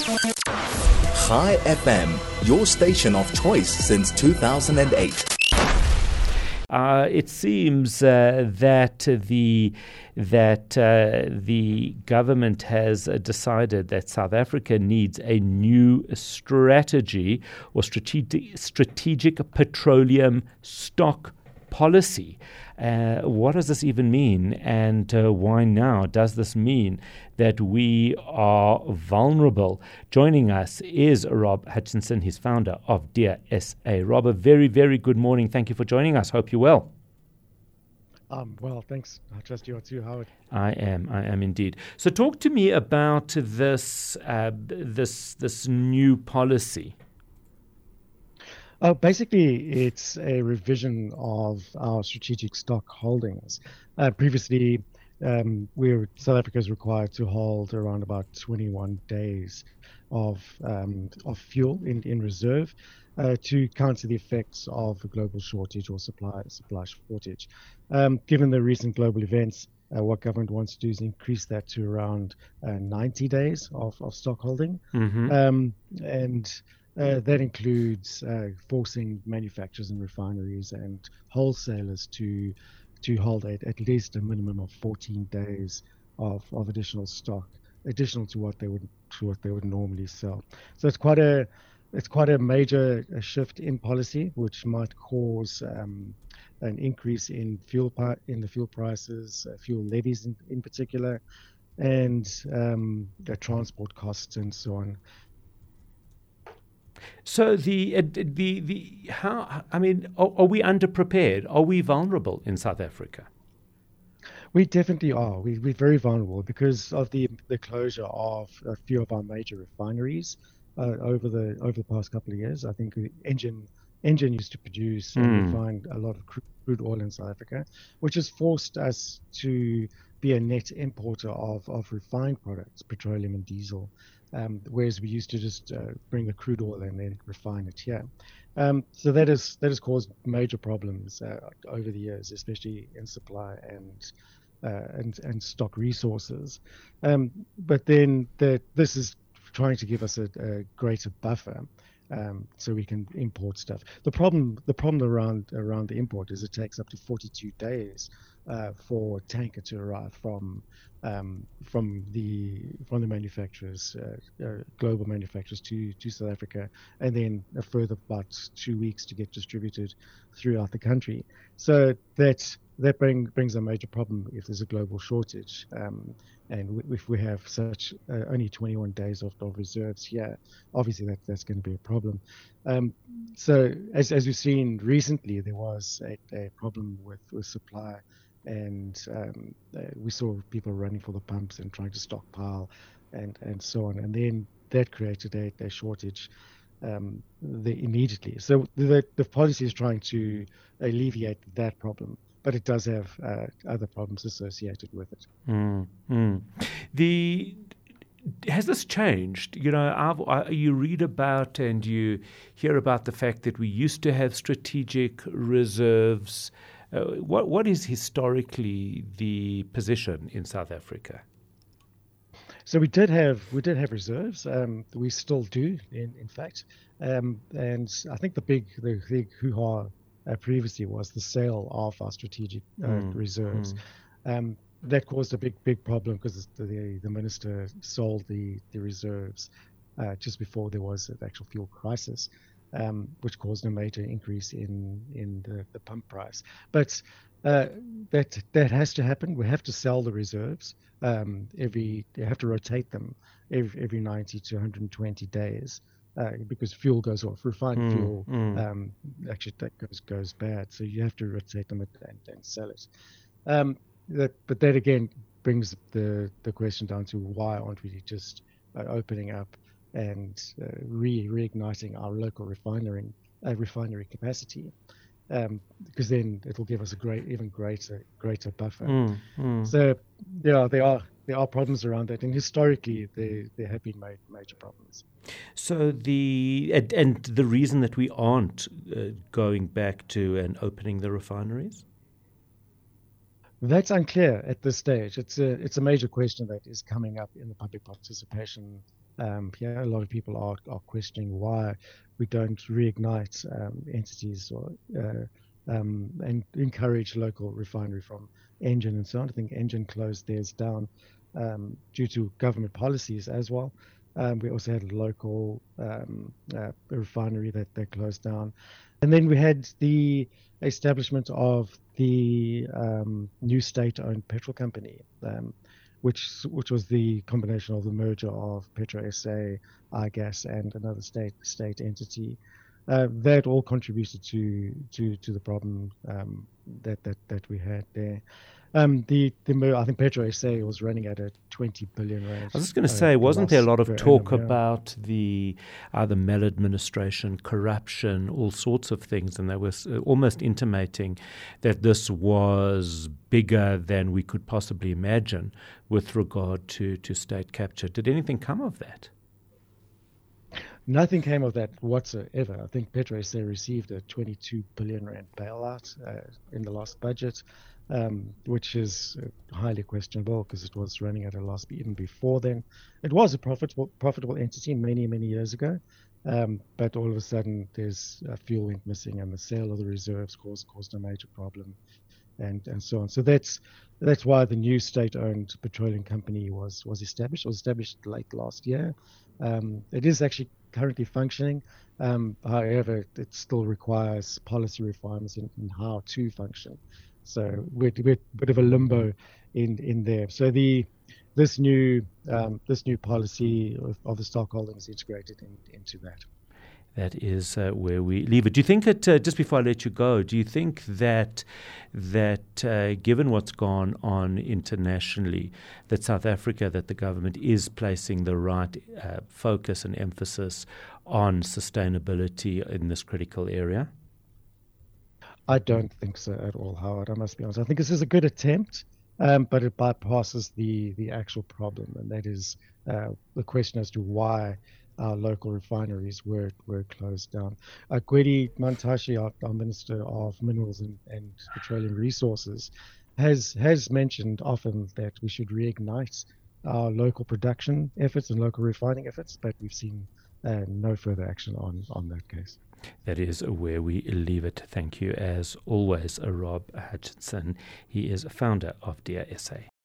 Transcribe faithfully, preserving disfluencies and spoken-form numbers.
Chai F M, your station of choice since two thousand eight. Uh, it seems uh, that the that uh, the government has uh, decided that South Africa needs a new strategy or strategic strategic petroleum stock policy. Uh, what does this even mean, and uh, why now? Does this mean that we are vulnerable? Joining us is Rob Hutchinson, he's founder of Dear S A. Rob, a very, very good morning. Thank you for joining us. Hope you're well. Um, well, thanks. I trust you are too, Howard. I am. I am indeed. So, talk to me about this uh, this this new policy. Uh, basically, it's a revision of our strategic stock holdings. Uh, previously, um, we were, South Africa is required to hold around about twenty-one days of um, of fuel in, in reserve uh, to counter the effects of a global shortage or supply supply shortage. Um, given the recent global events, uh, what government wants to do is increase that to around uh, ninety days of, of stock holding. Mm-hmm. Um, and Uh, that includes uh, forcing manufacturers and refineries and wholesalers to to hold at, at least a minimum of fourteen days of, of additional stock, additional to what they would to what they would normally sell. So it's quite a it's quite a major a shift in policy, which might cause um, an increase in fuel pi- in the fuel prices, uh, fuel levies in, in particular, and um, the transport costs and so on. So the uh, the the how I mean, are, are we underprepared? Are we vulnerable in South Africa? We definitely are. We, we're very vulnerable because of the the closure of a few of our major refineries uh, over the over the past couple of years. I think Engen Engen used to produce and Mm. refine a lot of crude, crude oil in South Africa, which has forced us to be a net importer of, of refined products, petroleum and diesel, um, whereas we used to just uh, bring the crude oil and then refine it here. Um, so that is that has caused major problems uh, over the years, especially in supply and uh, and and stock resources. Um, but then the, this is trying to give us a, a greater buffer, um, so we can import stuff. The problem the problem around around the import is it takes up to forty-two days uh, for a tanker to arrive from um, from the from the manufacturers, uh, uh, global manufacturers to to South Africa, and then a further about two weeks to get distributed throughout the country. So that that bring, brings a major problem if there's a global shortage, um, and w- if we have such uh, only twenty-one days of, of reserves here, obviously that that's going to be a problem. Um, so as as we've seen recently, there was a, a problem with, with supply, and um, uh, we saw people running for the pumps and trying to stockpile, and and so on, and then that created a, a shortage um, the, immediately. So the the policy is trying to alleviate that problem, but it does have uh, other problems associated with it. Mm, mm. The has this changed? You know, I've, I, you read about and you hear about the fact that we used to have strategic reserves. Uh, what what is historically the position in South Africa? So we did have we did have reserves. Um, we still do, in in fact. Um, and I think the big the big hoo-ha uh, previously was the sale of our strategic uh, Mm, reserves. mm. Um, that caused a big big problem because the, the the minister sold the the reserves uh, just before there was an actual fuel crisis, um, which caused a major increase in in the, the pump price. But uh, that that has to happen. We have to sell the reserves um, every. You have to rotate them every, every ninety to one hundred twenty days. Uh, because fuel goes off, refined Mm, fuel mm. um, actually that goes goes bad, so you have to rotate them and, and, and sell it. Um, that, but that again brings the the question down to why aren't we just uh, opening up and uh, re reigniting our local refinery uh, refinery capacity, um, because then it'll give us a great even greater greater buffer. Mm, mm. So yeah, there are there are problems around that, and historically there there have been ma- major problems. So the and, and the reason that we aren't uh, going back to and opening the refineries? That's unclear at this stage. It's a it's a major question that is coming up in the public participation um, yeah, a lot of people are, are questioning why we don't reignite um, entities or uh, um, and encourage local refinery from Engen and so on. I think Engen closed theirs down um, due to government policies as well. Um, we also had a local um, uh, refinery that they closed down. And then we had the establishment of the um, new state-owned petrol company, um, which which was the combination of the merger of PetroSA, iGas, and another state state entity. Uh, that all contributed to to to the problem um, that that that we had there. Um, the the I think PetroSA was running at a twenty billion rand. I was just going to uh, say, wasn't there a lot of talk annum, about yeah. the uh, the maladministration, corruption, all sorts of things, and they were uh, almost intimating that this was bigger than we could possibly imagine with regard to, to state capture. Did anything come of that? Nothing came of that whatsoever. I think PetroSA received a twenty-two billion rand bailout uh, in the last budget, um, which is uh, highly questionable because it was running at a loss even before then. It was a profitable profitable entity many, many years ago, um, but all of a sudden there's a fuel went missing and the sale of the reserves caused caused a major problem, and and so on. So that's that's why the new state-owned petroleum company was was established. It was established late last year. Um, it is actually currently functioning. Um, however, it still requires policy refinements in, in how to function. So we're, we're a bit of a limbo in, in there. So the this new um, this new policy of, of the stockholding is integrated in, into that. That is uh, where we leave it. Do you think it, uh, just before I let you go, do you think that that uh, given what's gone on internationally, that South Africa, that the government is placing the right uh, focus and emphasis on sustainability in this critical area? I don't think so at all, Howard. I must be honest. I think this is a good attempt, um, but it bypasses the, the actual problem, and that is uh, the question as to why our local refineries were were closed down. Uh, Gwedi Mantashe, our, our Minister of Minerals and, and Petroleum Resources, has has mentioned often that we should reignite our local production efforts and local refining efforts, but we've seen uh, no further action on, on that case. That is where we leave it. Thank you, as always, Rob Hutchinson. He is founder of Dear S A.